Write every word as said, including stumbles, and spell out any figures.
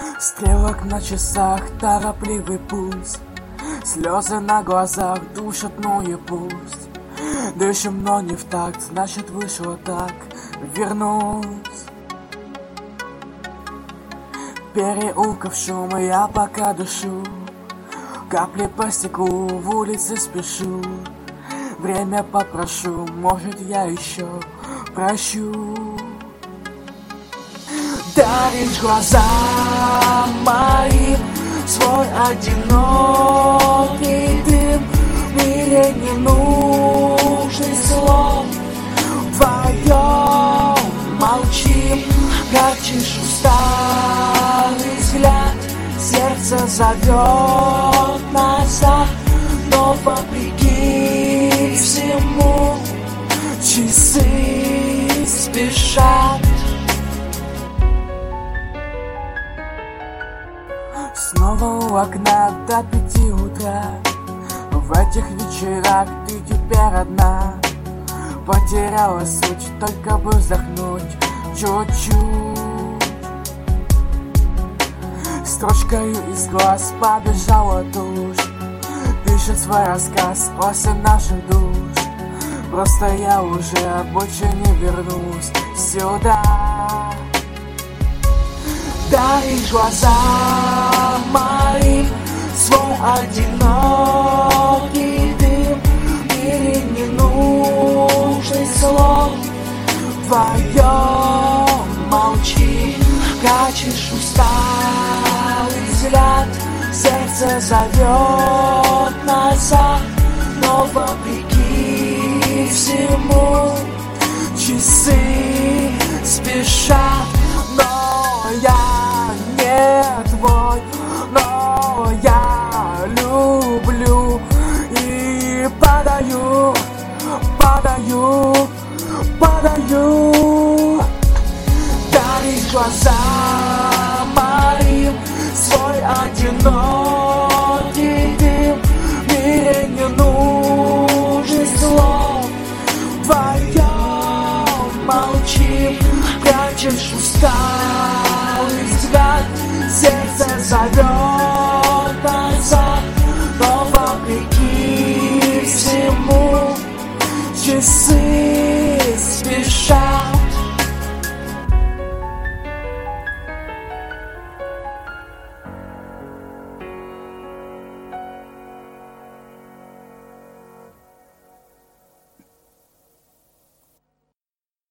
Стрелок на часах, торопливый пульс, слезы на глазах душат, ну и пусть. Дышим, но не в такт, значит вышло так, вернусь. Переулков шум, я пока дышу, капли по стеклу, в улице спешу. Время попрошу, может я еще прощу. Даришь глаза мои свой одинокий дым, в мире ненужных слов, вдвоем молчим. Прячешь усталый взгляд, сердце зовет назад, но вопреки всему часы спешат. Снова у окна до пяти утра, в этих вечерах ты теперь одна. Потеряла суть, только бы вздохнуть чуть-чуть. Строчкою из глаз побежала тушь, пишет свой рассказ после наших душ. Просто я уже больше не вернусь сюда. Даришь глаза моим свой одинокий дым, в мире ненужных слов, вдвоем молчим. Прячешь усталый взгляд, сердце зовет назад, но вопреки всему часы спешат. Но я не твой, но я люблю и падаю, падаю, падаю. Даришь глаза моим свой одинокий дым, в мире ненужных слов, вдвоем молчим. Прячешь усталый взгляд, сердце зовет